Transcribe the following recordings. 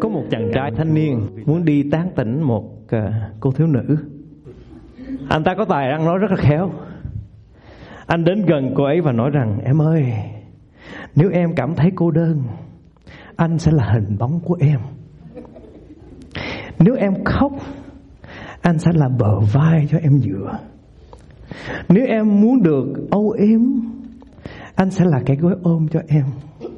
Có một chàng trai thanh niên muốn đi tán tỉnh một cô thiếu nữ. Anh ta có tài ăn nói rất là khéo. Anh đến gần cô ấy và nói rằng: em ơi, nếu em cảm thấy cô đơn, anh sẽ là hình bóng của em. Nếu em khóc, anh sẽ là bờ vai cho em dựa. Nếu em muốn được âu yếm, anh sẽ là cái gối ôm cho em.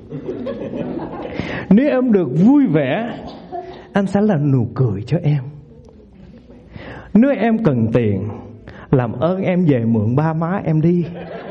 Nếu em được vui vẻ, anh sẽ là nụ cười cho em. Nếu em cần tiền, làm ơn em về mượn ba má em đi.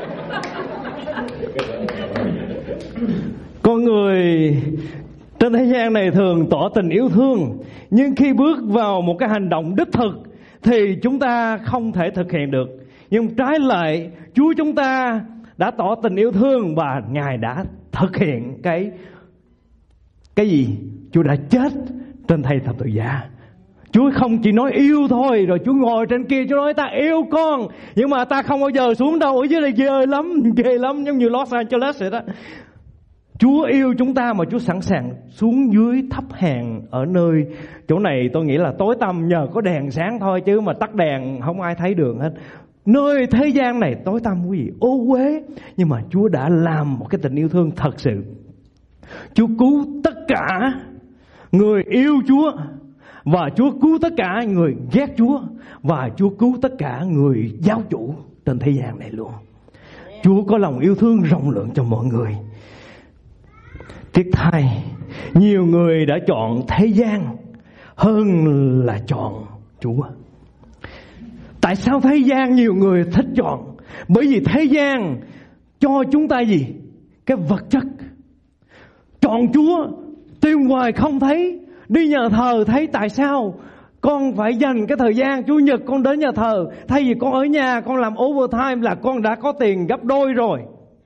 Con người trên thế gian này thường tỏ tình yêu thương, nhưng khi bước vào một cái hành động đích thực thì chúng ta không thể thực hiện được. Nhưng trái lại, Chúa chúng ta đã tỏ tình yêu thương và Ngài đã thực hiện cái gì? Chúa đã chết trên thây thập tự giá. Chúa không chỉ nói yêu thôi, rồi Chúa ngồi trên kia Chúa nói ta yêu con, nhưng mà ta không bao giờ xuống đâu. Ở dưới này ghê lắm, giống như Los Angeles vậy đó. Chúa yêu chúng ta mà Chúa sẵn sàng xuống dưới thấp hèn ở nơi chỗ này. Tôi nghĩ là tối tăm nhờ có đèn sáng thôi, chứ mà tắt đèn không ai thấy đường hết. Nơi thế gian này tối tăm quý vị, ô uế, nhưng mà Chúa đã làm một cái tình yêu thương thật sự. Chúa cứu tất cả người yêu Chúa, và Chúa cứu tất cả người ghét Chúa, và Chúa cứu tất cả người giáo chủ trên thế gian này luôn. Chúa có lòng yêu thương rộng lượng cho mọi người. Tiếc thay, nhiều người đã chọn thế gian hơn là chọn Chúa. Tại sao thế gian nhiều người thích chọn? Bởi vì thế gian cho chúng ta gì? Cái vật chất. Chọn Chúa tìm hoài không thấy. Đi nhà thờ thấy tại sao con phải dành cái thời gian Chủ nhật con đến nhà thờ, thay vì con ở nhà con làm overtime là con đã có tiền gấp đôi rồi.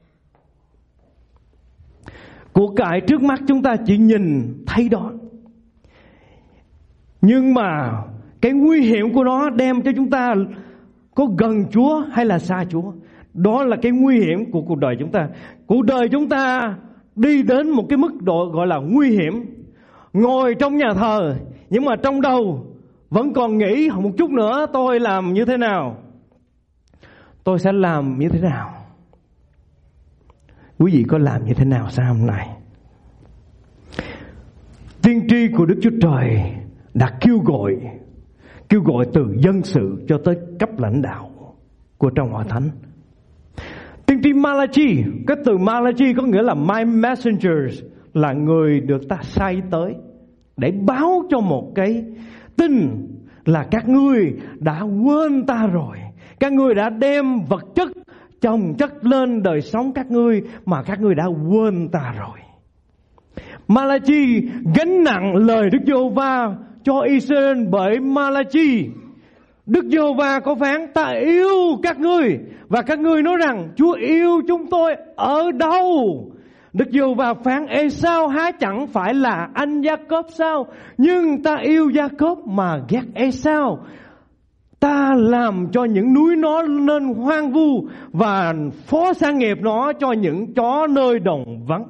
Của cải trước mắt chúng ta chỉ nhìn thấy đó, nhưng mà cái nguy hiểm của nó đem cho chúng ta có gần Chúa hay là xa Chúa. Đó là cái nguy hiểm của cuộc đời chúng ta. Cuộc đời chúng ta đi đến một cái mức độ gọi là nguy hiểm. Ngồi trong nhà thờ, nhưng mà trong đầu vẫn còn nghĩ một chút nữa tôi làm như thế nào, tôi sẽ làm như thế nào. Quý vị có làm như thế nào sau hôm nay? Tiên tri của Đức Chúa Trời đã kêu gọi từ dân sự cho tới cấp lãnh đạo của trong hội thánh. Tiên tri Malachi, cái từ Malachi có nghĩa là my messengers, là người được ta sai tới để báo cho một cái tin là các ngươi đã quên ta rồi. Các ngươi đã đem vật chất chồng chất lên đời sống các ngươi mà các ngươi đã quên ta rồi. Malachi gánh nặng lời Đức Giê-hô-va cho Israel, bởi Malachi Đức Giê-hô-va có phán ta yêu các ngươi, và các ngươi nói rằng Chúa yêu chúng tôi ở đâu? Đức Giê-hô-va phán Ê-sao há chẳng phải là anh Gia-cốp sao? Nhưng ta yêu Gia-cốp mà ghét Ê-sao. Ta làm cho những núi nó nên hoang vu, và phó sản nghiệp nó cho những chó nơi đồng vắng.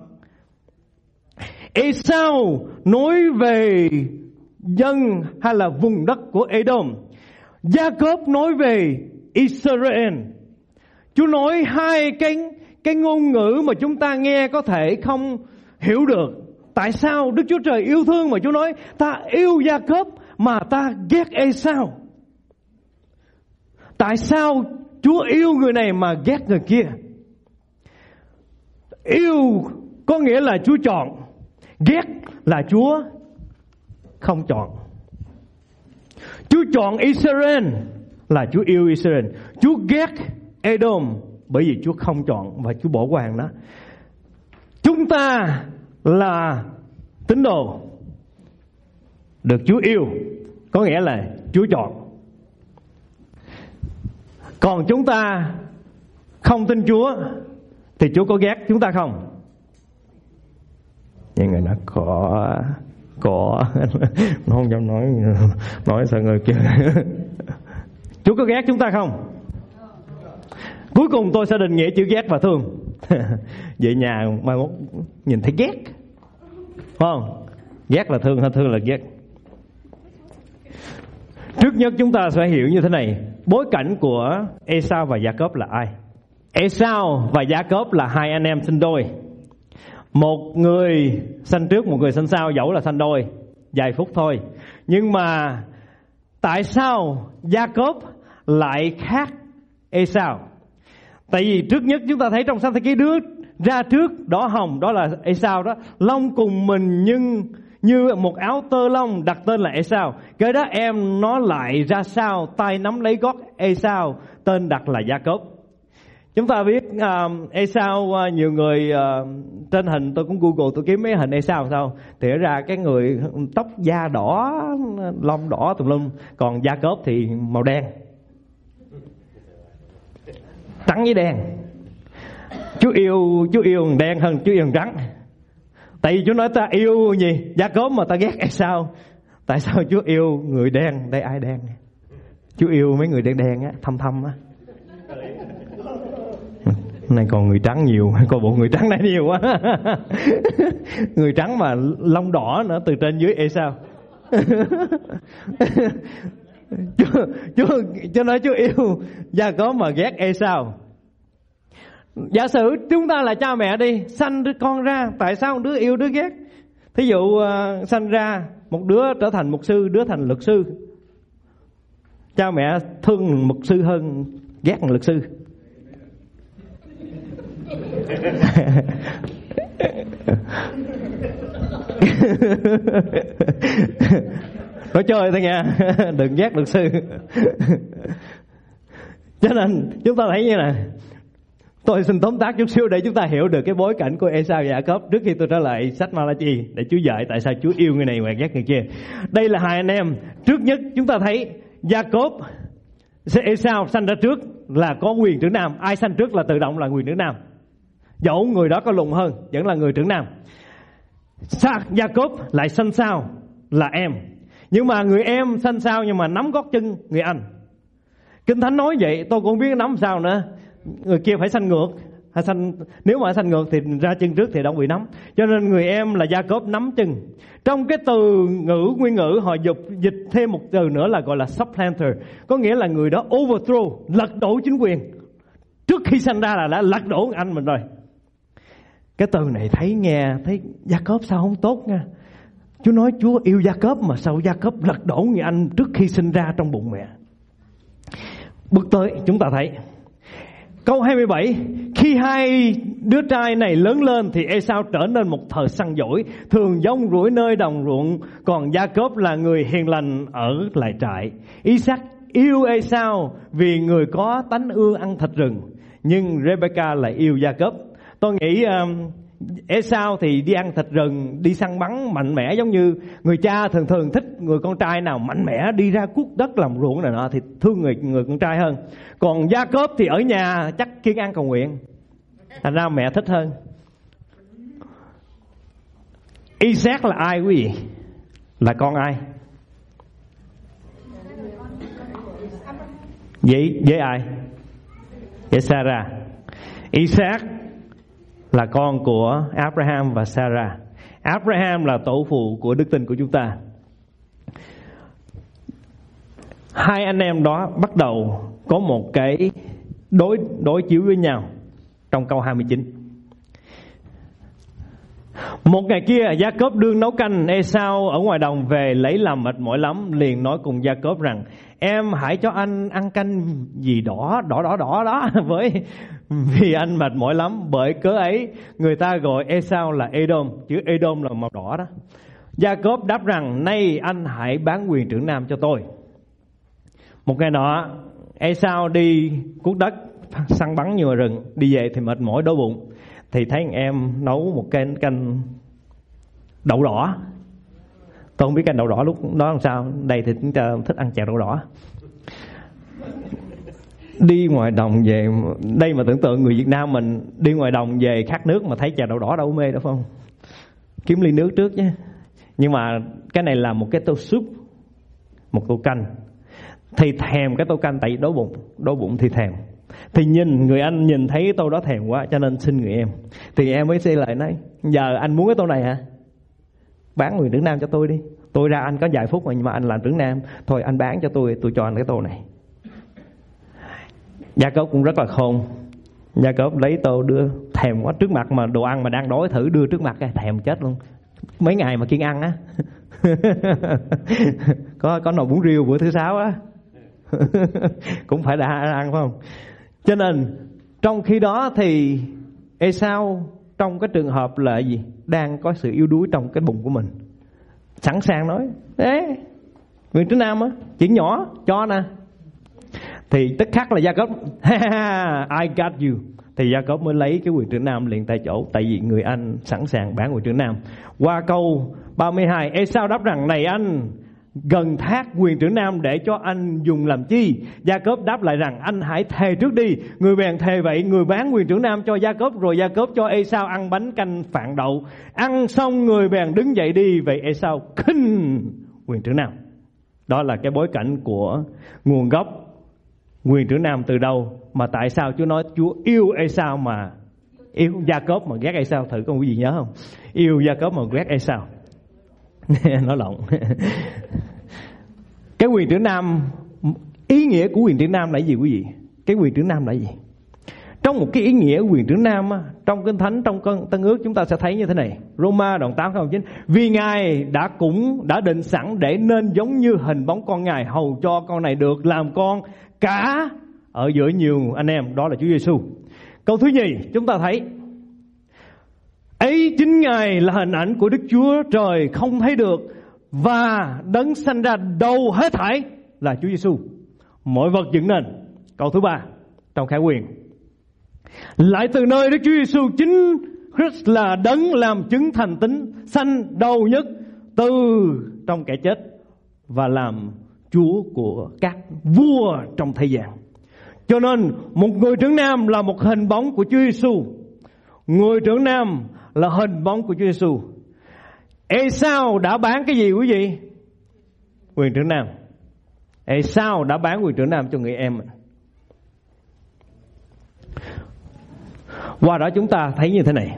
Ê-sao nói về dân hay là vùng đất của Edom, Gia-cốp nói về Israel. Chúa nói hai cái ngôn ngữ mà chúng ta nghe có thể không hiểu được. Tại sao Đức Chúa Trời yêu thương mà Chúa nói ta yêu Gia-cốp mà ta ghét Ê-sao? Tại sao Chúa yêu người này mà ghét người kia? Yêu có nghĩa là Chúa chọn, ghét là Chúa không chọn. Chúa chọn Israel là Chúa yêu Israel. Chúa ghét Edom bởi vì Chúa không chọn và Chúa bỏ qua nó. Chúng ta là tín đồ được Chúa yêu, có nghĩa là Chúa chọn. Còn chúng ta không tin Chúa thì Chúa có ghét chúng ta không? Những người nói có nó không dám nói sợ người kia. Chúa có ghét chúng ta không? Cuối cùng tôi sẽ định nghĩa chữ ghét và thương. Về nhà mai mốt nhìn thấy ghét, phải không? Ghét là thương hay thương là ghét? Trước nhất chúng ta sẽ hiểu như thế này. Bối cảnh của Esau và Jacob là ai? Esau và Jacob là hai anh em sinh đôi. Một người sanh trước, một người sanh sau, dẫu là sanh đôi vài phút thôi. Nhưng mà tại sao Jacob lại khác Esau? Tại vì trước nhất chúng ta thấy trong sách Thi Ký, đứa ra trước đỏ hồng đó là Esau đó, lông cùng mình nhưng như một áo tơ lông, đặt tên là Esau. Cái đó em nó lại ra sau, tay nắm lấy gót Esau, tên đặt là Jacob. Chúng ta biết Esau, nhiều người trên hình, tôi cũng Google tôi kiếm mấy hình Esau sao thì ra cái người tóc da đỏ, lông đỏ tùm lum, còn Jacob thì màu đen, trắng với đen. Chú yêu đen hơn chú yêu trắng. Tại vì chú nói ta yêu gì Jacob mà ta ghét Esau. Tại sao chú yêu người đen? Đây ai đen? Chú yêu mấy người đen đen á, thâm thâm á. Này còn người trắng nhiều, coi bộ người trắng này nhiều quá. Người trắng mà lông đỏ nữa, từ trên dưới Esau. Chú nói chú yêu Jacob mà ghét Esau. Giả sử chúng ta là cha mẹ đi, sanh đứa con ra, tại sao đứa yêu đứa ghét? Thí dụ sanh ra một đứa trở thành mục sư, đứa thành luật sư. Cha mẹ thương mục sư hơn ghét luật sư. Nói chơi thôi nha, đừng ghét luật sư. Cho nên chúng ta thấy như này. Tôi xin tóm tắt chút xíu để chúng ta hiểu được cái bối cảnh của Esau và Jacob trước khi tôi trở lại sách Ma-la-chi để Chúa dạy tại sao Chúa yêu người này và ghét người kia. Đây là hai anh em. Trước nhất chúng ta thấy Jacob, Esau sanh ra trước là có quyền trưởng nam. Ai sanh trước là tự động là quyền trưởng nam. Dẫu người đó có lùn hơn vẫn là người trưởng nam. Jacob lại sanh sau là em. Nhưng mà người em sanh sau nhưng mà nắm gót chân người anh. Kinh Thánh nói vậy, tôi cũng không biết nắm sao nữa. Người kia phải sanh ngược, hay sanh, nếu mà sanh ngược thì ra chân trước thì đâu bị nắm. Cho nên người em là Jacob nắm chân. Trong cái từ ngữ nguyên ngữ họ dịch thêm một từ nữa là gọi là supplanter, có nghĩa là người đó overthrow, lật đổ chính quyền. Trước khi sanh ra là đã lật đổ anh mình rồi. Cái từ này thấy Jacob sao không tốt nha. Chúa nói Chúa yêu Jacob mà sao Jacob lật đổ người anh trước khi sinh ra trong bụng mẹ. Bước tới chúng ta thấy câu 27, khi hai đứa trai này lớn lên thì Esau trở nên một thợ săn giỏi, thường rong ruổi nơi đồng ruộng, còn Jacob là người hiền lành ở lại trại. Isaac yêu Esau vì người có tánh ưa ăn thịt rừng, nhưng Rebecca lại yêu Jacob. Tôi nghĩ Esau thì đi ăn thịt rừng, đi săn bắn mạnh mẽ, giống như người cha thường thích người con trai nào mạnh mẽ đi ra cuốc đất làm ruộng này nọ thì thương người con trai hơn. Còn Jacob thì ở nhà chắc kiêng ăn cầu nguyện, thành ra mẹ thích hơn. Isaac là ai quý vị? Là con ai? Với ai? Với Sarah. Isaac là con của Abraham và Sarah. Abraham là tổ phụ của đức tin của chúng ta. Hai anh em đó bắt đầu có một cái đối chiếu với nhau trong câu 29. Một ngày kia Jacob đương nấu canh, Esau ở ngoài đồng về lấy làm mệt mỏi lắm, liền nói cùng Jacob rằng: em hãy cho anh ăn canh gì đỏ đó với vì anh mệt mỏi lắm. Bởi cớ ấy người ta gọi Esau là Edom, chữ Edom là màu đỏ đó. Jacob đáp rằng: nay anh hãy bán quyền trưởng nam cho tôi. Một ngày nọ Esau đi cuốc đất săn bắn nhiều rừng, đi về thì mệt mỏi đói bụng, thì thấy anh em nấu một cái canh đậu đỏ. Tôi không biết canh đậu đỏ lúc đó làm sao, đây thì chúng ta thích ăn chè đậu đỏ. Đi ngoài đồng về, đây mà tưởng tượng người Việt Nam mình đi ngoài đồng về khát nước mà thấy chè đậu đỏ đâu mê đâu phải không? Kiếm ly nước trước chứ. Nhưng mà cái này là một cái tô súp, một tô canh, thì thèm cái tô canh tại đói bụng thì thèm. Thì người anh nhìn thấy cái tô đó thèm quá cho nên xin người em. Thì em mới xây lại nói: giờ anh muốn cái tô này hả? bán quyền trưởng nam cho tôi đi. Tôi ra anh có vài phút mà, nhưng mà anh làm trưởng nam, thôi anh bán cho tôi cho anh cái tô này. Gia-cốp cũng rất là khôn. Gia-cốp lấy tô đưa, thèm quá, trước mặt mà đồ ăn mà đang đói, thử đưa trước mặt cái thèm chết luôn. Mấy ngày mà kiêng ăn á. có nồi bún riêu bữa thứ 6 á. Cũng phải đã ăn phải không? Cho nên trong khi đó thì Ê-sao trong cái trường hợp là gì? Đang có sự yếu đuối trong cái bụng của mình, sẵn sàng nói đấy, quyền trưởng nam á, chuyện nhỏ cho nè. Thì tức khắc là Gia-cốp I got you. Thì Gia-cốp mới lấy cái quyền trưởng nam liền tại chỗ, tại vì người anh sẵn sàng bán quyền trưởng nam. Qua câu 32, Ê-sao đáp rằng: này anh gần thác quyền trưởng nam để cho anh dùng làm chi? Gia-cốp đáp lại rằng: anh hãy thề trước đi. Người bèn thề vậy, người bán quyền trưởng nam cho Gia-cốp, rồi Gia-cốp cho Ê-sao ăn bánh canh phạn đậu. Ăn xong người bèn đứng dậy đi. Vậy Ê-sao khinh quyền trưởng nam. Đó là cái bối cảnh của nguồn gốc quyền trưởng nam từ đâu, mà tại sao Chúa nói Chúa yêu Ê-sao mà yêu Gia-cốp mà ghét Ê-sao? Thử có quý vị nhớ không? Yêu Gia-cốp mà ghét Ê-sao. Nói lộn. Cái quyền trưởng nam, ý nghĩa của quyền trưởng nam là gì quý vị? Cái quyền trưởng nam là gì? Trong một cái ý nghĩa quyền trưởng nam á, trong Kinh Thánh, trong Tân Ước chúng ta sẽ thấy như thế này. Roma đoạn 8 câu 9: vì Ngài đã định sẵn để nên giống như hình bóng con Ngài, hầu cho con này được làm con cả ở giữa nhiều anh em, đó là Chúa Giêsu. Câu thứ nhì chúng ta thấy ấy chính Ngài là hình ảnh của Đức Chúa Trời không thấy được, và đấng sanh ra đầu hết thảy là Chúa Giêsu, mọi vật dựng nên. Câu thứ ba trong Khải Huyền: lại từ nơi Đức Chúa Giêsu chính Christ là đấng làm chứng thành tín, sanh đầu nhất từ trong kẻ chết, và làm Chúa của các vua trong thế gian. Cho nên một người trưởng nam là một hình bóng của Chúa Giêsu. Người trưởng nam là hình bóng của Chúa Giêsu. Ê-sao đã bán cái gì quý vị? Quyền trưởng nam. Ê-sao đã bán quyền trưởng nam cho người em. Qua đó chúng ta thấy như thế này.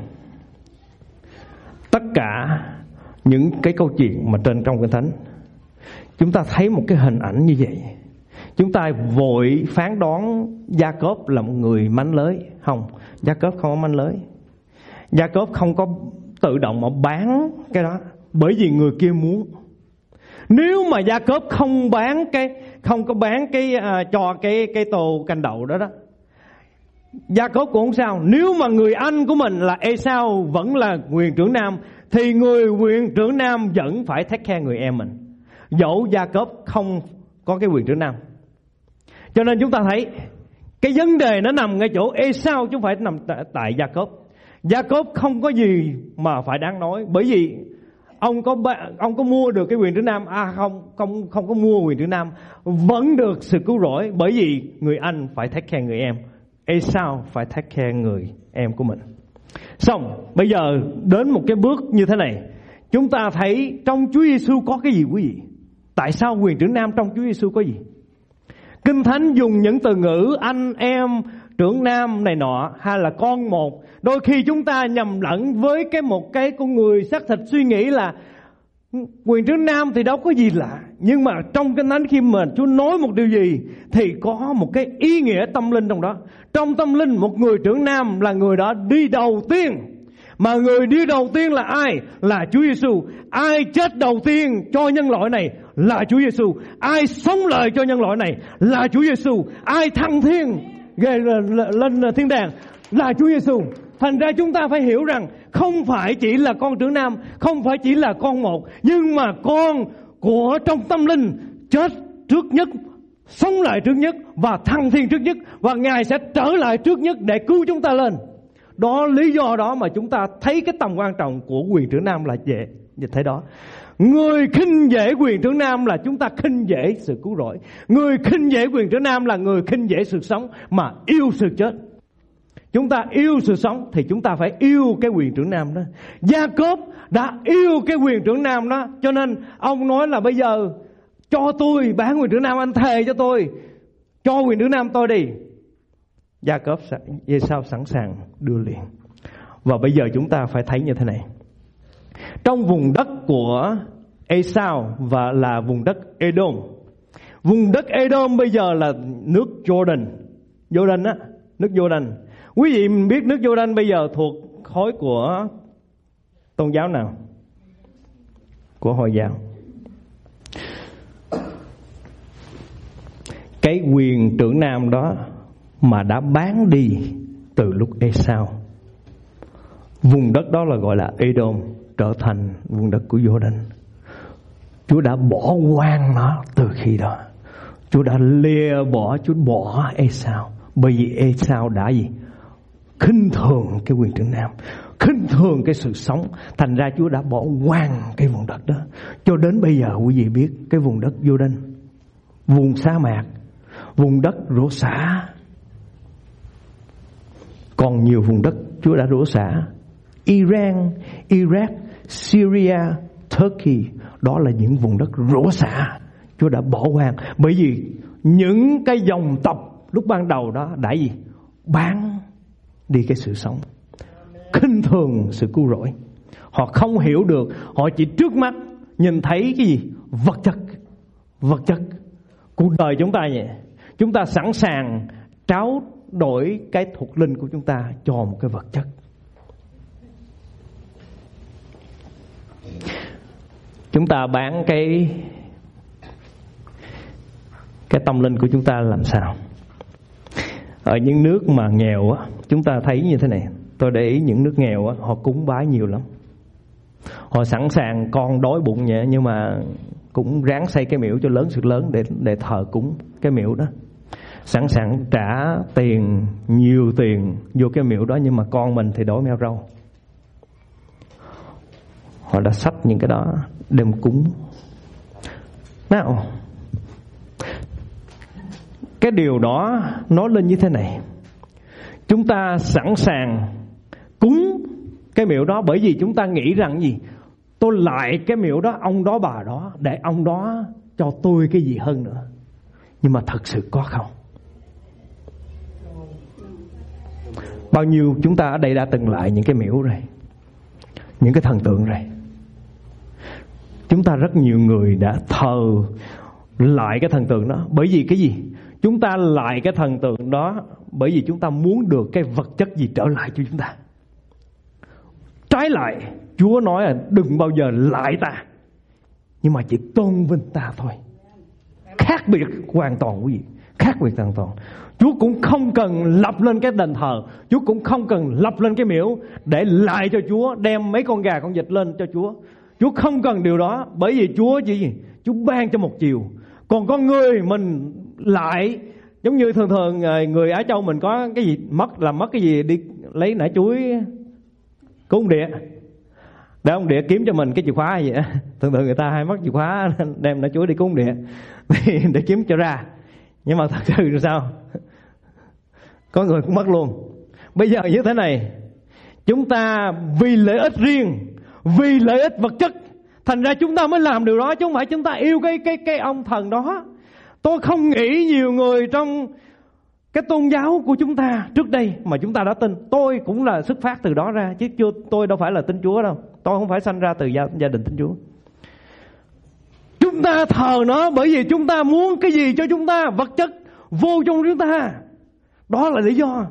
Tất cả những cái câu chuyện mà trong Kinh Thánh, chúng ta thấy một cái hình ảnh như vậy. Chúng ta vội phán đoán Gia-cốp là một người mánh lới. Không, Gia-cốp không có mánh lới. Gia-cốp không có tự động mà bán cái đó, bởi vì người kia muốn. Nếu mà Gia-cốp không có bán cho cái tô canh đậu đó, Gia-cốp cũng không sao. Nếu mà người anh của mình là Ê-sao vẫn là quyền trưởng nam, thì người quyền trưởng nam vẫn phải take care người em mình, dẫu Gia-cốp không có cái quyền trưởng nam. Cho nên chúng ta thấy cái vấn đề nó nằm ngay chỗ Ê-sao, chứ không phải nằm tại Gia-cốp. Gia-cốp không có gì mà phải đáng nói, bởi vì ông có mua được cái quyền trưởng nam, không có mua quyền trưởng nam vẫn được sự cứu rỗi, bởi vì người anh phải take care người em, Ê-sao phải take care người em của mình. Xong bây giờ đến một cái bước như thế này, chúng ta thấy trong Chúa Giêsu có cái gì quý vị? Tại sao quyền trưởng nam trong Chúa Giêsu có gì? Kinh Thánh dùng những từ ngữ anh em, trưởng nam này nọ, hay là con một. Đôi khi chúng ta nhầm lẫn với một cái con người xác thịt, suy nghĩ là quyền trưởng nam thì đâu có gì lạ. Nhưng mà trong Kinh Thánh khi mà Chúa nói một điều gì thì có một cái ý nghĩa tâm linh trong đó. Trong tâm linh, một người trưởng nam là người đó đi đầu tiên. Mà người đi đầu tiên là ai? Là Chúa Giêsu. Ai chết đầu tiên cho nhân loại này là Chúa Giêsu. Ai sống lại cho nhân loại này là Chúa Giêsu. Ai thăng thiên lên thiên đàng là Chúa Giêsu. Thành ra chúng ta phải hiểu rằng không phải chỉ là con trưởng nam, không phải chỉ là con một, nhưng mà con của trong tâm linh chết trước nhất, sống lại trước nhất và thăng thiên trước nhất, và Ngài sẽ trở lại trước nhất để cứu chúng ta lên. Đó lý do đó mà chúng ta thấy cái tầm quan trọng của quyền trưởng nam là vậy như thế đó. Người khinh dễ quyền trưởng nam là chúng ta khinh dễ sự cứu rỗi. Người khinh dễ quyền trưởng nam là người khinh dễ sự sống mà yêu sự chết. Chúng ta yêu sự sống thì chúng ta phải yêu cái quyền trưởng nam đó. Gia-cốp đã yêu cái quyền trưởng nam đó, cho nên ông nói là bây giờ cho tôi bán quyền trưởng nam, anh thề cho tôi, cho quyền trưởng nam tôi đi. Gia-cốp Ê-sao sẵn sàng đưa liền. Và bây giờ chúng ta phải thấy như thế này. trong vùng đất của Esau và là vùng đất Edom. Vùng đất Edom bây giờ là nước Jordan. Jordan á, nước Jordan. Quý vị biết nước Jordan bây giờ thuộc khối của tôn giáo nào? Của Hồi giáo. Cái quyền trưởng nam đó mà đã bán đi từ lúc Esau. Vùng đất đó là gọi là Edom, trở thành vùng đất của Jordan. Chúa đã bỏ quang nó từ khi đó. Chúa đã lìa bỏ, Chúa bỏ Esau. Bởi vì Esau đã gì? Khinh thường cái quyền trưởng nam, khinh thường cái sự sống. Thành ra Chúa đã bỏ quang cái vùng đất đó. Cho đến bây giờ quý vị biết cái vùng đất Jordan, vùng sa mạc, vùng đất rủa xả. Còn nhiều vùng đất Chúa đã rủa xả. Iran, Iraq, Syria, Turkey, đó là những vùng đất rủa xả. Chúa đã bỏ quang. Bởi vì những cái dòng tộc lúc ban đầu đó đã gì? Bán đi cái sự sống, khinh thường sự cứu rỗi. Họ không hiểu được. Họ chỉ trước mắt nhìn thấy cái gì? Vật chất. Vật chất. Cuộc đời chúng ta vậy. Chúng ta sẵn sàng tráo đổi cái thuộc linh của chúng ta cho một cái vật chất. Chúng ta bán cái tâm linh của chúng ta làm sao? Ở những nước mà nghèo á, chúng ta thấy như thế này. Tôi để ý những nước nghèo á, họ cúng bái nhiều lắm. Họ sẵn sàng con đói bụng nhẹ, nhưng mà cũng ráng xây cái miễu cho lớn sự lớn để thờ cúng cái miễu đó. Sẵn sàng trả tiền, nhiều tiền vô cái miễu đó, nhưng mà con mình thì đói meo rau. Họ đã xách những cái đó đem cúng. Nào, cái điều đó nói lên như thế này. Chúng ta sẵn sàng cúng cái miễu đó bởi vì chúng ta nghĩ rằng gì? Tôi lại cái miễu đó, ông đó bà đó, để ông đó cho tôi cái gì hơn nữa. Nhưng mà thật sự có không? Bao nhiêu chúng ta ở đây đã từng lại những cái miễu rồi, những cái thần tượng rồi. Chúng ta rất nhiều người đã thờ lại cái thần tượng đó. Bởi vì cái gì? Chúng ta lại cái thần tượng đó bởi vì chúng ta muốn được cái vật chất gì trở lại cho chúng ta. Trái lại, Chúa nói là đừng bao giờ lại ta, nhưng mà chỉ tôn vinh ta thôi. Khác biệt hoàn toàn quý vị. Khác biệt hoàn toàn. Chúa cũng không cần lập lên cái đền thờ, Chúa cũng không cần lập lên cái miễu để lại cho Chúa, đem mấy con gà con vịt lên cho Chúa. Chúa không cần điều đó. Bởi vì Chúa chỉ gì? Chúa ban cho một chiều. Còn con người mình lại, giống như thường thường người Á Châu mình có cái gì mất cái gì đi lấy nải chuối cúng địa, để ông địa kiếm cho mình cái chìa khóa vậy. Thường thường người ta hay mất chìa khóa đem nải chuối đi cúng địa để kiếm cho ra. Nhưng mà thật sự là sao? Có người cũng mất luôn. Bây giờ như thế này, chúng ta vì lợi ích riêng, vì lợi ích vật chất, thành ra chúng ta mới làm điều đó, chứ không phải chúng ta yêu cái ông thần đó. Tôi không nghĩ nhiều người trong cái tôn giáo của chúng ta trước đây mà chúng ta đã tin. Tôi cũng là xuất phát từ đó ra, chứ tôi đâu phải là tin Chúa đâu. Tôi không phải sanh ra từ gia đình tin Chúa. Chúng ta thờ nó bởi vì chúng ta muốn cái gì cho chúng ta, vật chất vô trong chúng ta. Đó là lý do.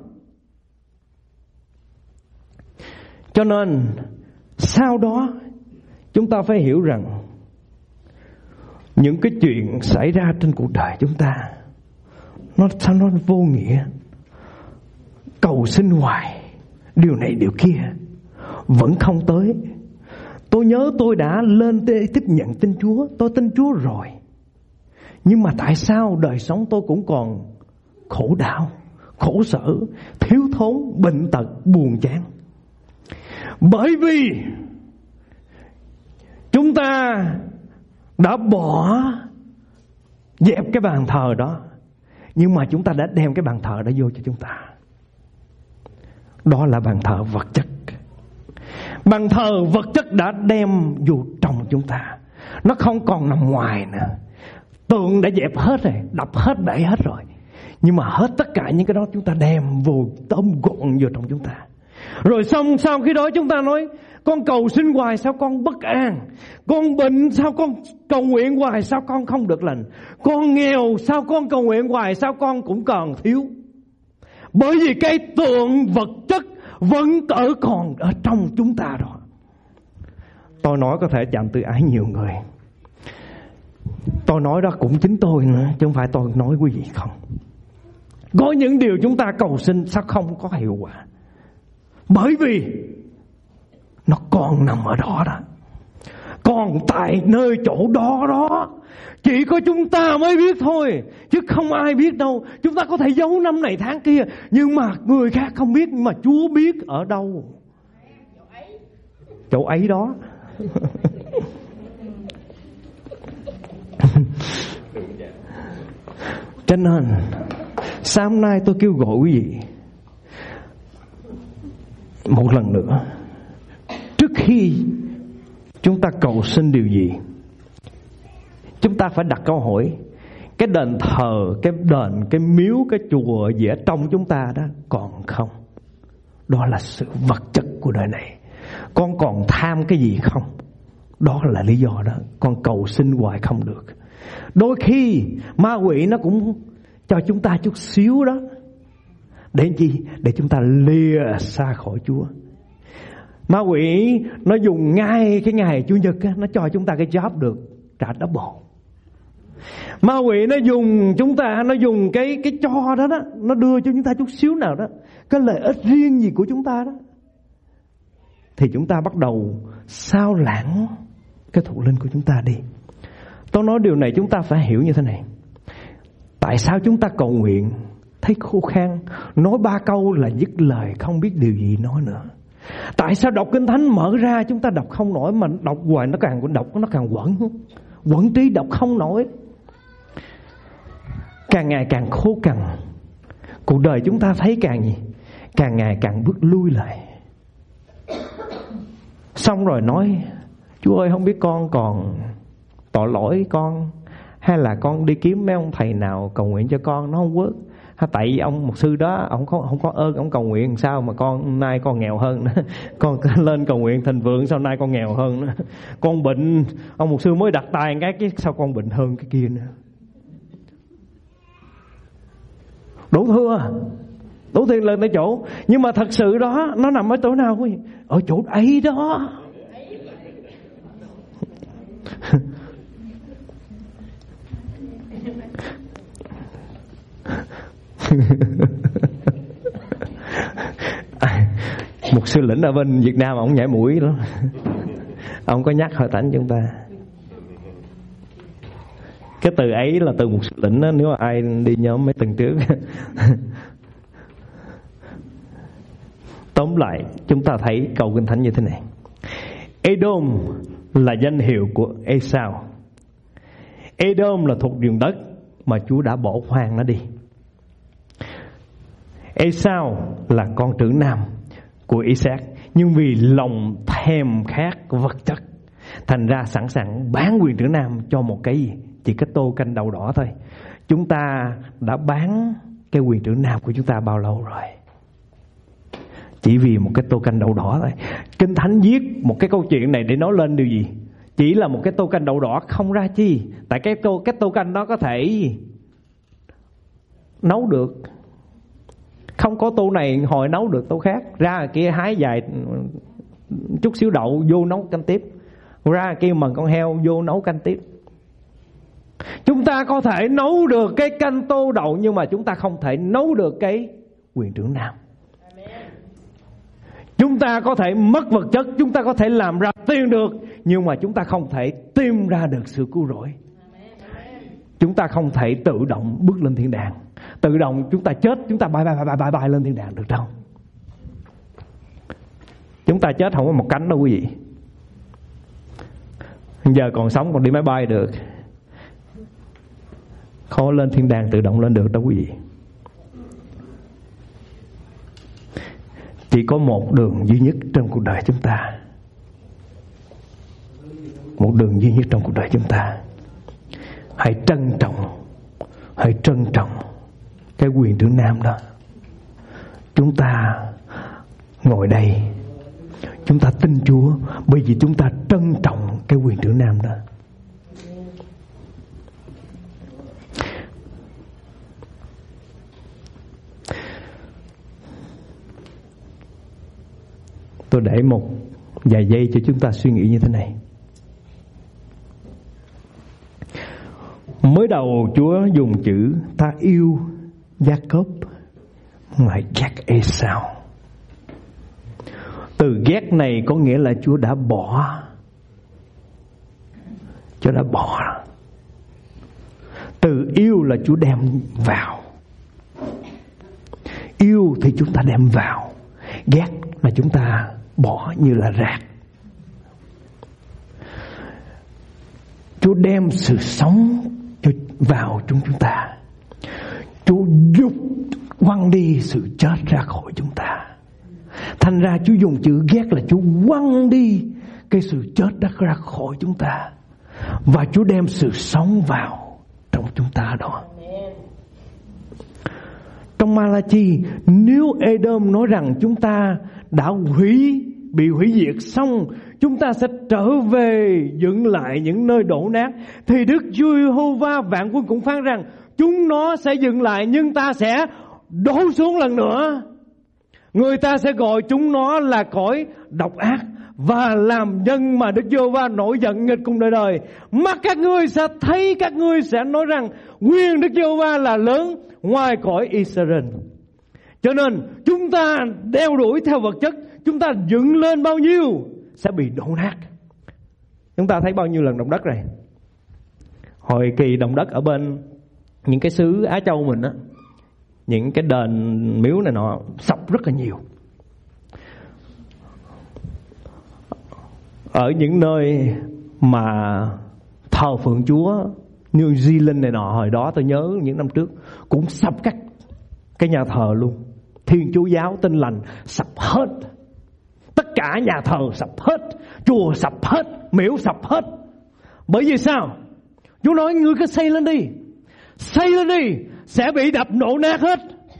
Cho nên sau đó chúng ta phải hiểu rằng những cái chuyện xảy ra trên cuộc đời chúng ta sao nó vô nghĩa. Cầu xin hoài điều này điều kia vẫn không tới. Tôi nhớ tôi đã lên tiếp nhận tin Chúa, tôi tin Chúa rồi, nhưng mà tại sao đời sống tôi cũng còn khổ đau, khổ sở, thiếu thốn, bệnh tật, buồn chán? Bởi vì chúng ta đã bỏ dẹp cái bàn thờ đó, nhưng mà chúng ta đã đem cái bàn thờ đó vô cho chúng ta. Đó là bàn thờ vật chất. Bàn thờ vật chất đã đem vô trong chúng ta. Nó không còn nằm ngoài nữa. Tượng đã dẹp hết rồi, đập hết, bể hết rồi. Nhưng mà hết tất cả những cái đó chúng ta đem vô, tóm gọn vô trong chúng ta. Rồi xong sau khi đó chúng ta nói Con cầu xin hoài sao con bất an? Con bệnh sao con cầu nguyện hoài sao con không được lành? Con nghèo sao con cầu nguyện hoài sao con cũng còn thiếu? Bởi vì cái tượng vật chất vẫn còn ở trong chúng ta đó. Tôi nói có thể chạm từ ái nhiều người. Tôi nói đó cũng chính tôi nữa, chứ không phải tôi nói quý vị không. Có những điều chúng ta cầu xin sao không có hiệu quả? Bởi vì nó còn nằm ở đó đó, còn tại nơi chỗ đó đó. Chỉ có chúng ta mới biết thôi, chứ không ai biết đâu. Chúng ta có thể giấu năm này tháng kia, nhưng mà người khác không biết. Nhưng mà Chúa biết ở đâu. Chỗ ấy đó. Cho nên sáng hôm nay tôi kêu gọi quý vị một lần nữa, trước khi chúng ta cầu xin điều gì, chúng ta phải đặt câu hỏi: cái đền thờ, cái đền, cái miếu, cái chùa gì ở trong chúng ta đó còn không? Đó là sự vật chất của đời này. Con còn tham cái gì không? Đó là lý do đó con cầu xin hoài không được. Đôi khi ma quỷ nó cũng cho chúng ta chút xíu đó. Để chi? Để chúng ta lìa xa khỏi Chúa. Ma quỷ nó dùng ngay cái ngày Chủ nhật á, nó cho chúng ta cái job được trả double. Ma quỷ nó dùng chúng ta, nó dùng cái cho đó đó, nó đưa cho chúng ta chút xíu nào đó, cái lợi ích riêng gì của chúng ta đó, thì chúng ta bắt đầu sao lãng cái thuộc linh của chúng ta đi. Tôi nói điều này chúng ta phải hiểu như thế này. Tại sao chúng ta cầu nguyện thấy khô khan, nói 3 câu là dứt lời, không biết điều gì nói nữa? Tại sao đọc Kinh Thánh mở ra chúng ta đọc không nổi, mà đọc hoài nó càng đọc nó càng quẩn trí, đọc không nổi, càng ngày càng khô cằn. Cuộc đời chúng ta thấy càng ngày càng bước lui lại. Xong rồi nói: Chúa ơi, không biết con còn tội lỗi con, hay là con đi kiếm mấy ông thầy nào cầu nguyện cho con nó không work, hay tại ông mục sư đó ông không có ơn, ông cầu nguyện sao mà con nay con nghèo hơn nữa. Con lên cầu nguyện thịnh vượng sau nay con nghèo hơn nữa. Con bệnh, ông mục sư mới đặt tay cái sao con bệnh hơn cái kia nữa. Đủ thiệt lên tới chỗ. Nhưng mà thật sự đó nó nằm ở chỗ nào quý vị? Ở chỗ ấy đó. Một sư lĩnh ở bên Việt Nam ông nhảy mũi lắm. Ông có nhắc Hội Thánh chúng ta. Cái từ ấy là từ một sư lĩnh đó, nếu mà ai đi nhóm mấy tuần trước. Tóm lại chúng ta thấy câu Kinh Thánh như thế này: Edom là danh hiệu của Esau. Edom là thuộc vùng đất mà Chúa đã bỏ hoang nó đi. Esau là con trưởng nam của Isaac, nhưng vì lòng thèm khát vật chất, thành ra sẵn sàng bán quyền trưởng nam cho một cái gì? Chỉ cái tô canh đậu đỏ thôi. Chúng ta đã bán cái quyền trưởng nam của chúng ta bao lâu rồi? Chỉ vì một cái tô canh đậu đỏ thôi. Kinh Thánh viết một cái câu chuyện này để nói lên điều gì? Chỉ là một cái tô canh đậu đỏ không ra chi. Tại cái tô canh đó có thể nấu được. Không có tô này hồi nấu được tô khác. Ra kia hái vài chút xíu đậu vô nấu canh tiếp. Ra kia mần con heo vô nấu canh tiếp. Chúng ta có thể nấu được cái canh tô đậu, nhưng mà chúng ta không thể nấu được cái quyền trưởng nam. Chúng ta có thể mất vật chất, chúng ta có thể làm ra tiền được, nhưng mà chúng ta không thể tìm ra được sự cứu rỗi. Chúng ta không thể tự động bước lên thiên đàng. Tự động chúng ta chết, chúng ta bay lên thiên đàng được đâu. Chúng ta chết không có một cánh đâu quý vị. Giờ còn sống còn đi máy bay được, khó lên thiên đàng tự động lên được đâu quý vị. Chỉ có một đường duy nhất trong cuộc đời chúng ta. Một đường duy nhất trong cuộc đời chúng ta. Hãy trân trọng cái quyền trưởng nam đó. Chúng ta ngồi đây, Chúng ta tin Chúa bởi vì chúng ta trân trọng cái quyền trưởng nam đó. Tôi để một vài giây cho chúng ta suy nghĩ như thế này. Mới đầu Chúa dùng chữ ta yêu Gia-cốp mà ghét Ê-sao. Từ ghét này có nghĩa là Chúa đã bỏ. Chúa đã bỏ. Từ yêu là Chúa đem vào. Yêu thì chúng ta đem vào, ghét là chúng ta bỏ như là rác. Chúa đem sự sống vào chúng ta. Chúa dục quăng đi sự chết ra khỏi chúng ta. Thành ra Chúa dùng chữ ghét là Chúa quăng đi cái sự chết đã ra khỏi chúng ta, và Chúa đem sự sống vào trong chúng ta đó. Trong Ma-la-chi, nếu Edom nói rằng chúng ta đã bị hủy diệt xong, chúng ta sẽ trở về dựng lại những nơi đổ nát, thì Đức Chúa Giê-hô-va vạn quân cũng phán rằng chúng nó sẽ dựng lại, nhưng ta sẽ đổ xuống lần nữa. Người ta sẽ gọi chúng nó là cõi độc ác và làm nhân mà Đức Giê-hô-va nổi giận nghịch cùng đời đời. Mắt các ngươi sẽ thấy, các ngươi sẽ nói rằng quyền Đức Giê-hô-va là lớn ngoài cõi Israel. Cho nên chúng ta đeo đuổi theo vật chất, chúng ta dựng lên bao nhiêu sẽ bị đổ nát. Chúng ta thấy bao nhiêu lần động đất rồi. Hồi kỳ động đất ở bên những cái xứ Á Châu mình á, những cái đền miếu này nọ sập rất là nhiều. Ở những nơi mà thờ phượng Chúa, New Zealand này nọ, hồi đó tôi nhớ những năm trước cũng sập các cái nhà thờ luôn. Thiên Chúa giáo Tin Lành sập hết. Tất cả nhà thờ sập hết, chùa sập hết, miếu sập hết. Bởi vì sao? Chúa nói ngươi cứ xây lên đi, xây lên đi, sẽ bị đập nổ nát hết.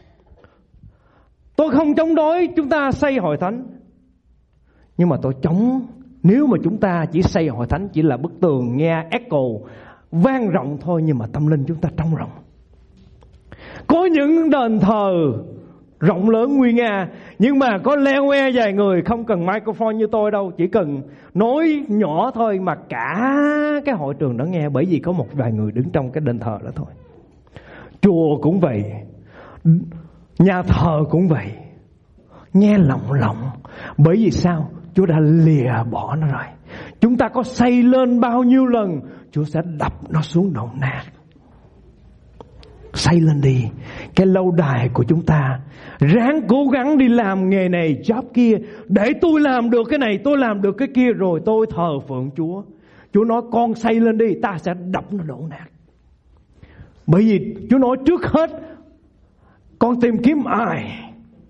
Tôi không chống đối chúng ta xây hội thánh, nhưng mà tôi chống nếu mà chúng ta chỉ xây hội thánh chỉ là bức tường nghe echo vang rộng thôi, nhưng mà tâm linh chúng ta trống rỗng. Có những đền thờ rộng lớn nguy nga, nhưng mà có leo que vài người, không cần microphone như tôi đâu, chỉ cần nói nhỏ thôi mà cả cái hội trường đó nghe, bởi vì có một vài người đứng trong cái đền thờ đó thôi. Chùa cũng vậy, nhà thờ cũng vậy, nghe lỏng lỏng. Bởi vì sao? Chúa đã lìa bỏ nó rồi. Chúng ta có xây lên bao nhiêu lần, Chúa sẽ đập nó xuống đổ nát. Xây lên đi. Cái lâu đài của chúng ta, ráng cố gắng đi làm nghề này job kia, để tôi làm được cái này, tôi làm được cái kia, rồi tôi thờ phượng Chúa. Chúa nói con xây lên đi, ta sẽ đập nó đổ nát. Bởi vì Chúa nói trước hết con tìm kiếm ai?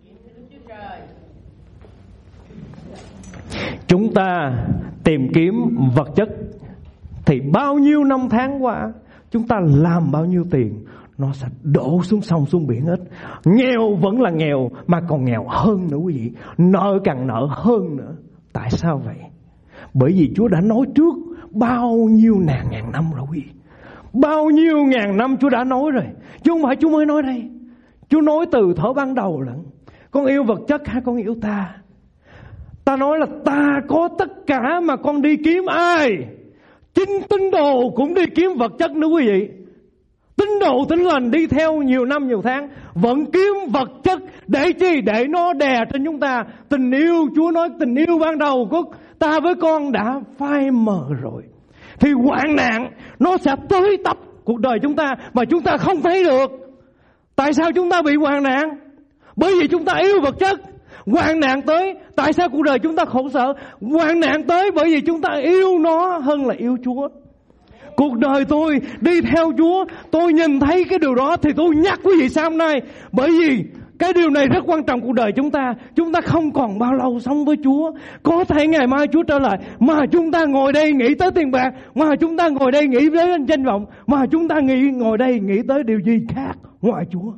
Chúng ta tìm kiếm vật chất thì bao nhiêu năm tháng qua chúng ta làm bao nhiêu tiền, nó sẽ đổ xuống sông xuống biển hết. Nghèo vẫn là nghèo, mà còn nghèo hơn nữa quý vị. Nợ càng nợ hơn nữa. Tại sao vậy? Bởi vì Chúa đã nói trước bao nhiêu ngàn năm rồi quý vị. Bao nhiêu ngàn năm Chúa đã nói rồi, chứ không phải Chúa mới nói đây. Chúa nói từ thuở ban đầu lận. Con yêu vật chất hay con yêu ta? Ta nói là ta có tất cả mà con đi kiếm ai? Chính tín đồ cũng đi kiếm vật chất nữa quý vị. Tín đồ Tin Lành đi theo nhiều năm nhiều tháng vẫn kiếm vật chất. Để chi? Để nó đè trên chúng ta. Tình yêu, Chúa nói tình yêu ban đầu của ta với con đã phai mờ rồi, thì hoạn nạn nó sẽ tới tấp cuộc đời chúng ta mà chúng ta không thấy được. Tại sao chúng ta bị hoạn nạn? Bởi vì chúng ta yêu vật chất. Hoạn nạn tới, tại sao cuộc đời chúng ta khổ sở? Hoạn nạn tới bởi vì chúng ta yêu nó hơn là yêu Chúa. Cuộc đời tôi đi theo Chúa, tôi nhìn thấy cái điều đó thì tôi nhắc quý vị sáng hôm nay. Bởi vì cái điều này rất quan trọng cuộc đời chúng ta. Chúng ta không còn bao lâu sống với Chúa. Có thể ngày mai Chúa trở lại, mà chúng ta ngồi đây nghĩ tới tiền bạc, mà chúng ta ngồi đây nghĩ tới danh vọng, mà chúng ta ngồi đây nghĩ tới điều gì khác ngoài Chúa.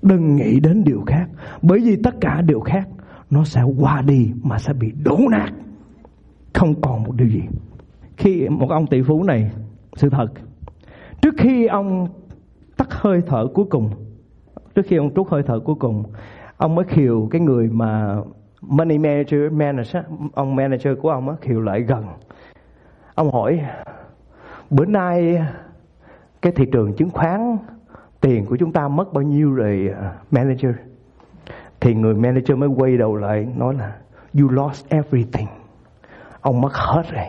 Đừng nghĩ đến điều khác, bởi vì tất cả điều khác nó sẽ qua đi mà sẽ bị đổ nát, không còn một điều gì. Khi một ông tỷ phú này, sự thật, trước khi ông tắt hơi thở cuối cùng, trước khi ông trút hơi thở cuối cùng, ông mới khiều cái người mà money manager, ông manager của ông á, khiều lại gần. Ông hỏi: bữa nay cái thị trường chứng khoán, tiền của chúng ta mất bao nhiêu rồi manager? Thì người manager mới quay đầu lại nói là: you lost everything. Ông mất hết rồi.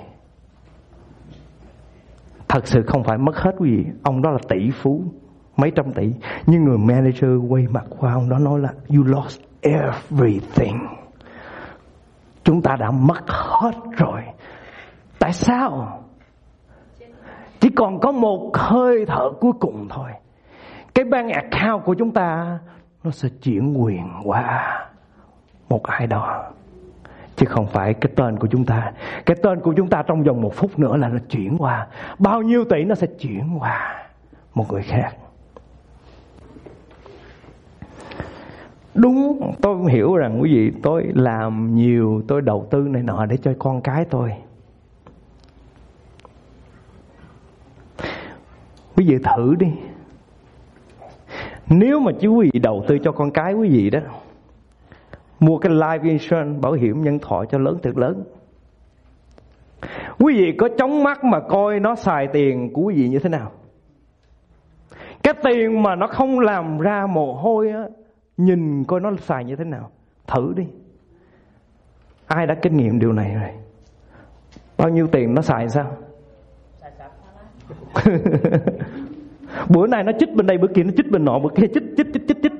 Thật sự không phải mất hết quý vị, ông đó là tỷ phú, mấy trăm tỷ. Nhưng người manager quay mặt qua ông đó nói là: you lost everything. Chúng ta đã mất hết rồi. Tại sao? Chỉ còn có một hơi thở cuối cùng thôi. Cái bank account của chúng ta nó sẽ chuyển quyền qua một ai đó, chứ không phải cái tên của chúng ta. Cái tên của chúng ta trong vòng 1 phút nữa là nó chuyển qua. Bao nhiêu tỷ nó sẽ chuyển qua một người khác. Đúng, tôi hiểu rằng quý vị, tôi làm nhiều, tôi đầu tư này nọ để cho con cái tôi. Quý vị thử đi, nếu mà chú quý vị đầu tư cho con cái quý vị đó, mua cái life insurance, bảo hiểm nhân thọ cho lớn thật lớn, quý vị có chống mắt mà coi nó xài tiền của quý vị như thế nào? Cái tiền mà nó không làm ra mồ hôi á, nhìn coi nó xài như thế nào. Thử đi. Ai đã kinh nghiệm điều này rồi? Bao nhiêu tiền nó xài sao? Bữa nay nó chích bên đây, bữa kia nó chích bên nọ, bữa kia chích.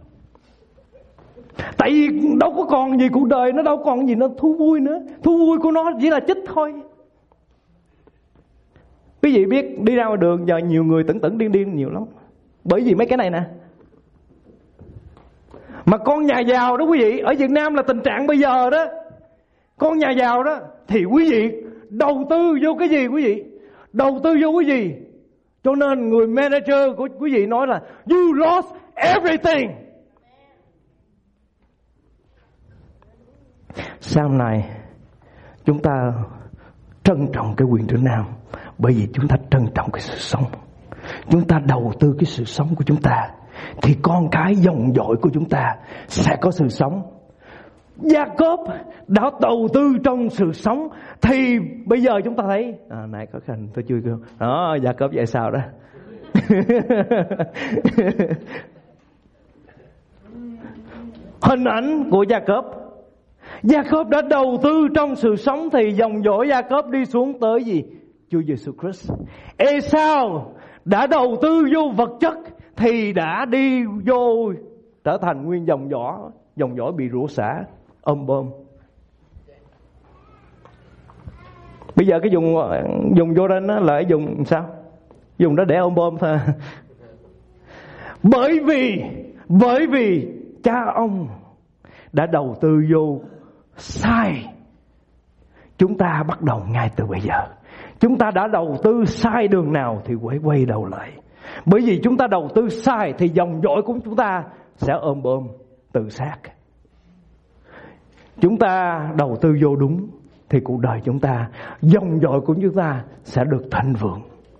Tại vì đâu có còn gì cuộc đời, nó đâu còn gì nó thú vui nữa. Thú vui của nó chỉ là chích thôi. Quý vị biết đi ra ngoài đường giờ nhiều người tẩn điên nhiều lắm, bởi vì mấy cái này nè. Mà con nhà giàu đó quý vị, ở Việt Nam là tình trạng bây giờ đó, con nhà giàu đó thì quý vị đầu tư vô cái gì quý vị? Đầu tư vô cái gì? Cho nên người manager của quý vị nói là you lost everything. Sau này chúng ta trân trọng cái quyền trưởng nam, bởi vì chúng ta trân trọng cái sự sống. Chúng ta đầu tư cái sự sống của chúng ta, thì con cái dòng dõi của chúng ta sẽ có sự sống. Jacob đã đầu tư trong sự sống, thì bây giờ chúng ta thấy này có hình tôi chưa kêu đó, Jacob vậy sao đó. Hình ảnh của Jacob đã đầu tư trong sự sống, thì dòng dõi Jacob đi xuống tới gì? Chúa Giêsu Christ. Esau đã đầu tư vô vật chất, thì đã đi vô trở thành nguyên dòng dõi bị rủa xả, ôm bơm. Bây giờ cái dùng Jordan đó là dùng sao? Dùng đó để ôm bơm thôi. Bởi vì cha ông đã đầu tư vô sai. Chúng ta bắt đầu ngay từ bây giờ. Chúng ta đã đầu tư sai đường nào thì quay đầu lại. Bởi vì chúng ta đầu tư sai thì dòng dõi của chúng ta sẽ ôm bơm tự sát. Chúng ta đầu tư vô đúng thì cuộc đời chúng ta, dòng dõi của chúng ta sẽ được thịnh vượng.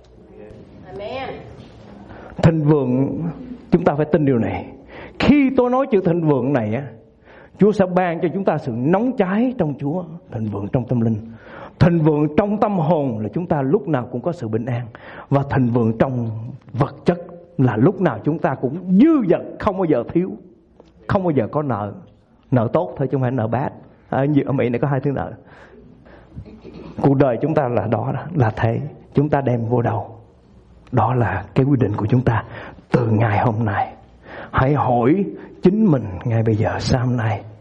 Thịnh vượng, chúng ta phải tin điều này. Khi tôi nói chữ thịnh vượng này á, Chúa sẽ ban cho chúng ta sự nóng cháy trong Chúa. Thịnh vượng trong tâm linh, thịnh vượng trong tâm hồn là chúng ta lúc nào cũng có sự bình an. Và thịnh vượng trong vật chất là lúc nào chúng ta cũng dư dật, không bao giờ thiếu, không bao giờ có nợ tốt thôi chứ không phải nợ bad. Ở Mỹ này có 2 thứ nợ. Cuộc đời chúng ta là đó, là thế. Chúng ta đem vô đầu. Đó là cái quyết định của chúng ta từ ngày hôm nay. Hãy hỏi chính mình ngay bây giờ, sáng nay